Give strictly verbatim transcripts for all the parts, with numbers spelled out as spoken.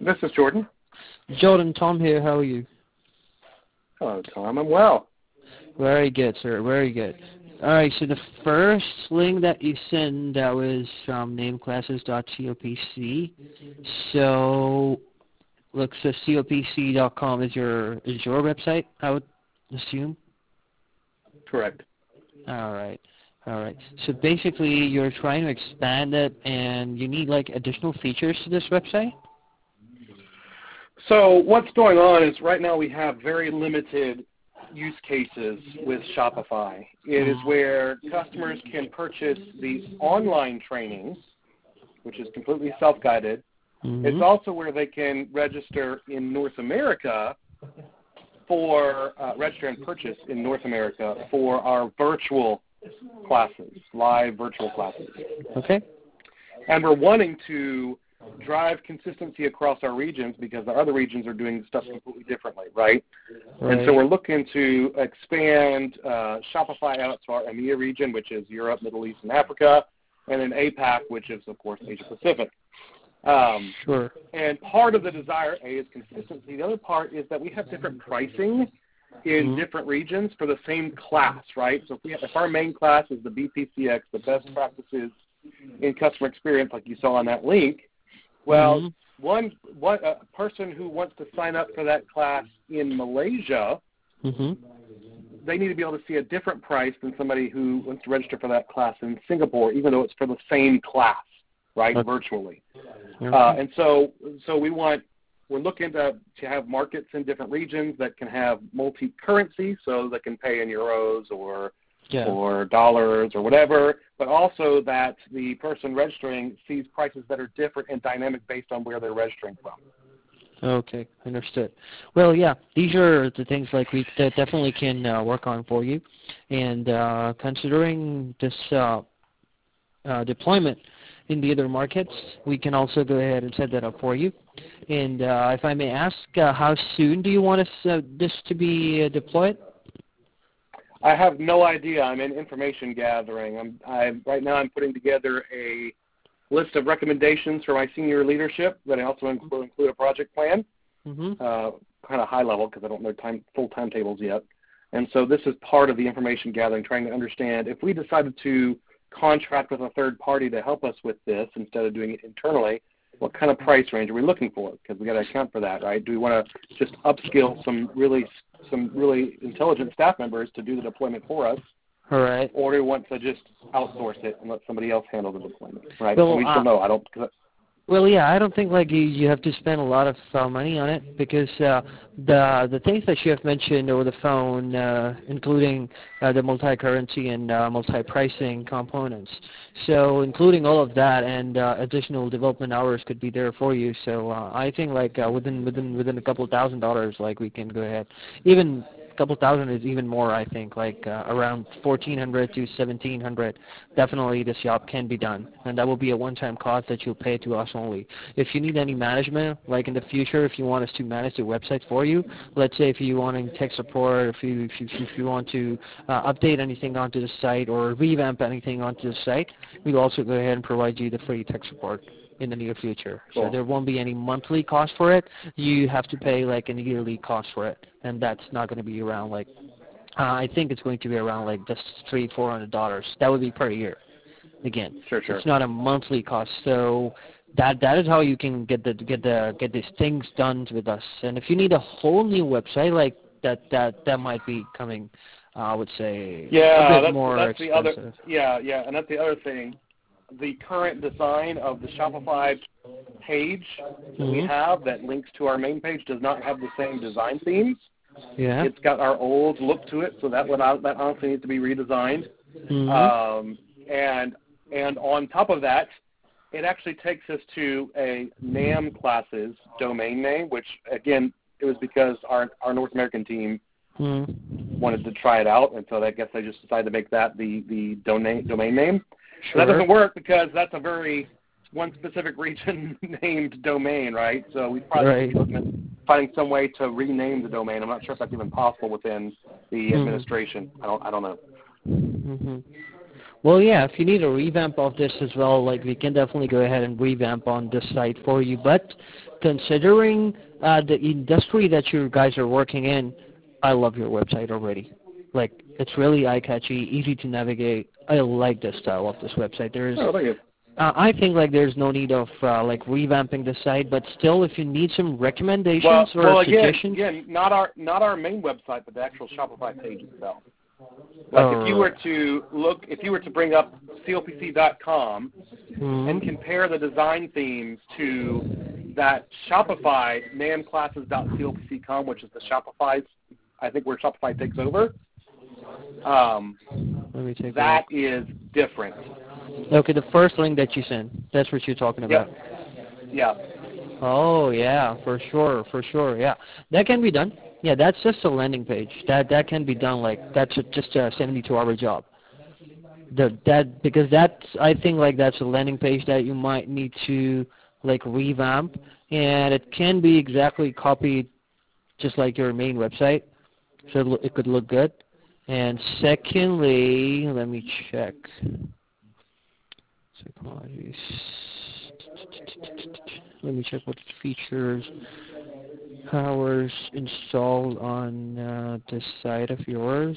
This is Jordan. Jordan, Tom here. How are you? Hello, Tom. I'm well. Very good, sir. Very good. All right, so the first link that you sent, that was from nameclasses dot copc. So, looks so copc dot com is your is your website, I would assume? Correct. All right. All right. So basically, you're trying to expand it, and you need, like, additional features to this website? So what's going on is right now we have very limited use cases with Shopify. It is where customers can purchase these online trainings, which is completely self-guided. Mm-hmm. It's also where they can register in North America for, uh, register and purchase in North America for our virtual classes, live virtual classes. Okay. And we're wanting to drive consistency across our regions because our other regions are doing stuff completely differently, right? right. And so we're looking to expand uh, Shopify out to our EMEA region, which is Europe, Middle East, and Africa, and then APAC, which is, of course, Asia Pacific. Um, sure. And part of the desire, A, is consistency. The other part is that we have different pricing in mm-hmm. different regions for the same class, right? So if, we have, if our main class is the B P C X, the best practices in customer experience, like you saw on that link, well, mm-hmm. one, one a person who wants to sign up for that class in Malaysia, mm-hmm. they need to be able to see a different price than somebody who wants to register for that class in Singapore, even though it's for the same class, right, okay. virtually. Okay. Uh, and so, so we want we're looking to to have markets in different regions that can have multi-currency, so they can pay in euros or. Yeah. or dollars or whatever, but also that the person registering sees prices that are different and dynamic based on where they're registering from. Okay, understood. Well, yeah, these are the things like we that definitely can uh, work on for you. And uh, considering this uh, uh, deployment in the other markets, we can also go ahead and set that up for you. And uh, if I may ask, uh, how soon do you want us, uh, this to be uh, deployed? I have no idea. I'm in information gathering. I'm I right now I'm putting together a list of recommendations for my senior leadership that I also will include a project plan, mm-hmm. uh, kind of high level because I don't know time, full timetables yet. And so this is part of the information gathering, trying to understand if we decided to contract with a third party to help us with this instead of doing it internally, what kind of price range are we looking for? Because we got to account for that, right? Do we want to just upskill some really some really intelligent staff members to do the deployment for us? All right. Or do we want to just outsource it and let somebody else handle the deployment, right? Well, so we uh, don't know. I don't. Well, yeah, I don't think like you, you have to spend a lot of uh, money on it because uh, the the things that you have mentioned over the phone, uh, including uh, the multi-currency and uh, multi-pricing components, so including all of that and uh, additional development hours could be there for you. So uh, I think like uh, within within within a couple of thousand dollars, like we can go ahead, even. A couple thousand is even more, I think, like uh, around fourteen hundred to seventeen hundred. Definitely this job can be done, and that will be a one-time cost that you'll pay to us only. If you need any management, like in the future, if you want us to manage the website for you, let's say if you want any tech support, if you, if you, if you want to uh, update anything onto the site or revamp anything onto the site, we'll also go ahead and provide you the free tech support in the near future. Cool. So there won't be any monthly cost for it. You have to pay like an yearly cost for it, and that's not going to be around like uh, I think it's going to be around like just three, four hundred dollars. That would be per year. Again, sure, sure. It's not a monthly cost. So that that is how you can get the get the get these things done with us. And if you need a whole new website, like that that that might be coming. Uh, I would say yeah, a bit that's, more that's expensive. The other, yeah, yeah, and that's the other thing. The current design of the Shopify page that mm-hmm. we have that links to our main page does not have the same design themes. Yeah. It's got our old look to it, so that would that honestly needs to be redesigned. Mm-hmm. Um, and and on top of that, it actually takes us to a NAM classes domain name, which again it was because our our North American team mm-hmm. wanted to try it out, and so I guess they just decided to make that the the domain domain name. Sure. That doesn't work because that's a very one specific region named domain, right? So we probably right. be looking at finding some way to rename the domain. I'm not sure if that's even possible within the mm-hmm. administration. I don't. I don't know. Mm-hmm. Well, yeah, if you need a revamp of this as well, like we can definitely go ahead and revamp on this site for you. But considering uh, the industry that you guys are working in, I love your website already. Like, it's really eye-catchy, easy to navigate. I like the style of this website. There is, Oh, thank you. uh, I think like there's no need of uh, like revamping the site, but still, if you need some recommendations Well, or well again, suggestions, again, not our not our main website, but the actual Shopify page itself. Like oh, if you were to look, if you were to bring up C L P C dot com hmm and compare the design themes to that Shopify man classes dot C L P C dot com, which is the Shopify's, I think where Shopify takes over, um, let me take that is different. Okay, the first link that you sent, that's what you're talking about. Yep. Yeah. Oh, yeah, for sure, for sure, yeah. That can be done. Yeah, that's just a landing page. That that can be done, like, that's a, just a seventy-two hour job. The, that Because that's, I think, like, that's a landing page that you might need to, like, revamp, and it can be exactly copied just like your main website, so it, lo- it could look good. And secondly, let me check. Psychology. Let me check what features, powers installed on uh, this side of yours.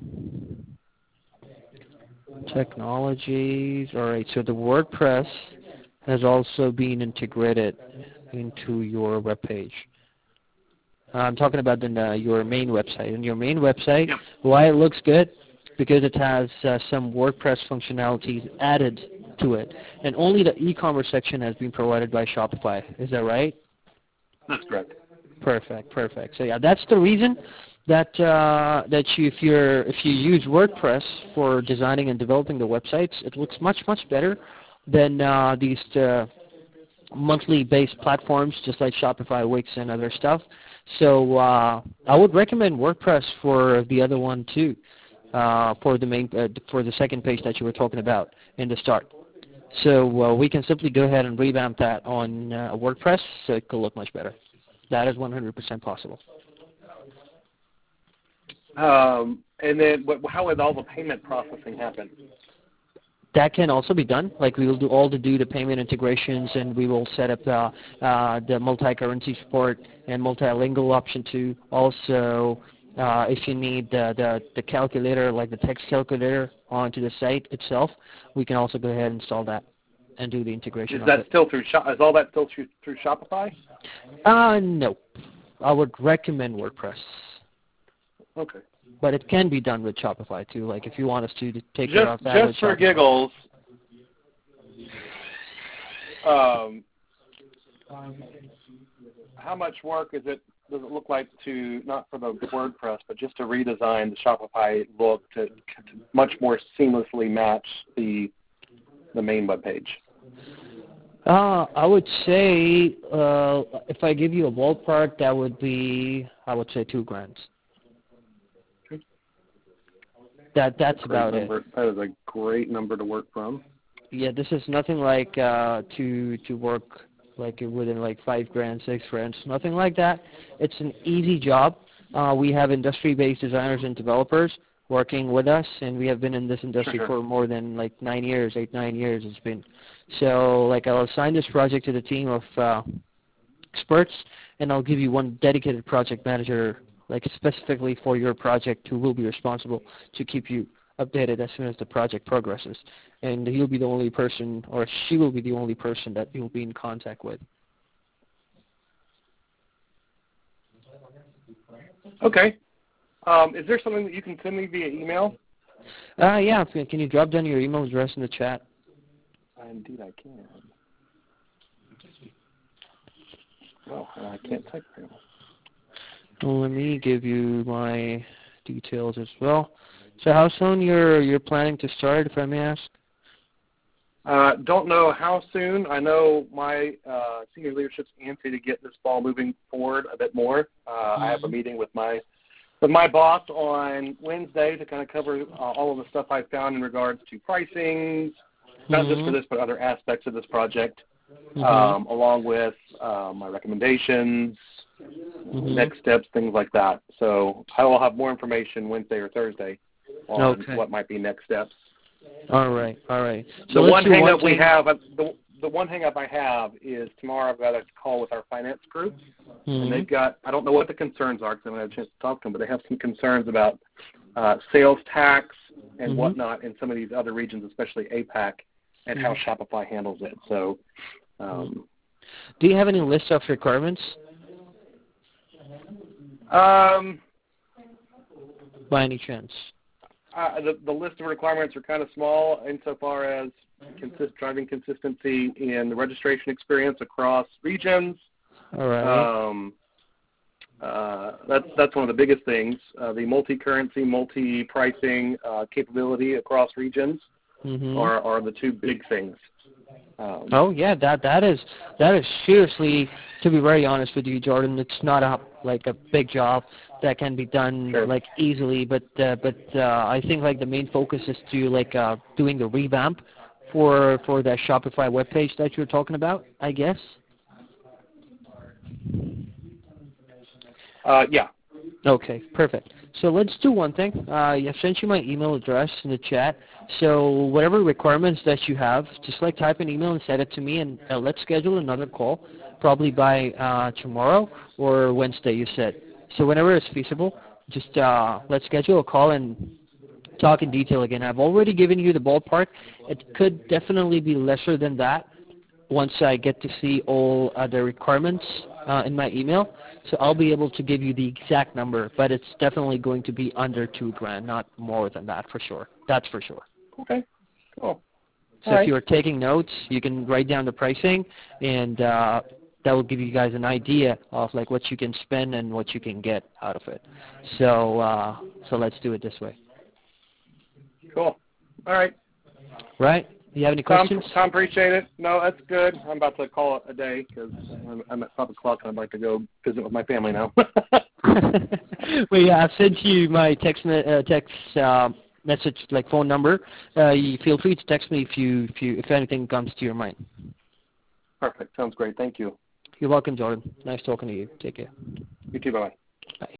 Technologies. All right. So the WordPress has also been integrated into your web page. I'm talking about the, uh, your main website. And your main website, Yep. why it looks good, because it has uh, some WordPress functionalities added to it. And only the e-commerce section has been provided by Shopify. Is that right? That's correct. Perfect, perfect. So yeah, that's the reason that uh, that you, if you're if you use WordPress for designing and developing the websites, it looks much much better than uh, these uh, monthly based platforms just like Shopify, Wix, and other stuff. So uh, I would recommend WordPress for the other one too, uh, for the main uh, for the second page that you were talking about in the start. So uh, we can simply go ahead and revamp that on uh, WordPress so it could look much better. That is one hundred percent possible. Um, and then what, how would all the payment processing happen? That can also be done. Like we will do all the do the payment integrations, and we will set up uh, uh, the multi-currency support and multilingual option too. Also, uh, if you need the, the the calculator, like the text calculator, onto the site itself, we can also go ahead and install that and do the integration. Is of that it. still through? Is all that still through, through Shopify? Uh, no. I would recommend WordPress. Okay. But it can be done with Shopify too. Like if you want us to, to take Just care of that with just for Shopify. giggles, um, how much work is it? Does it look like to not for the WordPress, but just to redesign the Shopify look to, to much more seamlessly match the the main web page? Uh, I would say uh, if I give you a ballpark, that would be I would say two grand. That that's Great about number. it. That is a great number to work from. Yeah, this is nothing like uh, to to work like within like five grand, six grand, nothing like that. It's an easy job. Uh, we have industry-based designers and developers working with us, and we have been in this industry Sure. for more than like nine years, eight nine years it's been. So like I'll assign this project to the team of uh, experts, and I'll give you one dedicated project manager, like specifically for your project, who will be responsible to keep you updated as soon as the project progresses. And he'll be the only person, or she will be the only person that you'll be in contact with. Okay. Um, is there something that you can send me via email? Uh, yeah, can you drop down your email address in the chat? Indeed, I can. Well, I can't type right now. Well, let me give you my details as well. So how soon you're you're planning to start, if I may ask? Uh, don't know how soon. I know my uh, senior leadership's antsy to get this ball moving forward a bit more. Uh, mm-hmm. I have a meeting with my with my boss on Wednesday to kind of cover uh, all of the stuff I found in regards to pricing, not mm-hmm. just for this, but other aspects of this project, mm-hmm. um, along with uh, my recommendations, mm-hmm. next steps, things like that. So I will have more information Wednesday or Thursday on okay. what might be next steps. All right, all right. So the let's one do hang one up we thing. have, uh, the, the one hang up I have is tomorrow I've got a call with our finance group, Mm-hmm. and they've got, I don't know what the concerns are because I haven't had a chance to talk to them, but they have some concerns about uh, sales tax and Mm-hmm. whatnot in some of these other regions, especially APAC, and Mm-hmm. how Shopify handles it. So, um, do you have any list of requirements? um, By any chance? uh, the, the list of requirements are kind of small insofar as consist, driving consistency in the registration experience across regions. All right. Um, uh, that's that's one of the biggest things. Uh, the multi-currency, multi-pricing uh, capability across regions Mm-hmm. are, are the two big things. Um, Oh yeah, that that is that is seriously, to be very honest with you, Jordan. It's not a like a big job that can be done Sure. like easily, but uh, but uh, I think like the main focus is to like uh, doing the revamp for for that Shopify webpage that you're talking about, I guess. uh, yeah. Okay, perfect. So let's do one thing. Uh, I've sent you my email address in the chat. So whatever requirements that you have, just like type an email and send it to me, and uh, let's schedule another call, probably by uh, tomorrow or Wednesday, you said. So whenever it's feasible, just uh, let's schedule a call and talk in detail again. I've already given you the ballpark. It could definitely be lesser than that once I get to see all uh, the requirements uh, in my email. So I'll be able to give you the exact number, but it's definitely going to be under two grand, not more than that for sure. That's for sure. Okay. Cool. So All if right. you are taking notes, you can write down the pricing, and uh, that will give you guys an idea of like what you can spend and what you can get out of it. So uh, so let's do it this way. Cool. All right. Right? Do you have any Tom, questions? Tom, appreciate it. No, that's good. I'm about to call it a day because I'm, I'm at five o'clock and I'd like to go visit with my family now. Well, yeah, I've sent you my text me- uh, text uh, message, like phone number. Uh, you feel free to text me if you if you if anything comes to your mind. Perfect. Sounds great. Thank you. You're welcome, Jordan. Nice talking to you. Take care. You too. Bye-bye.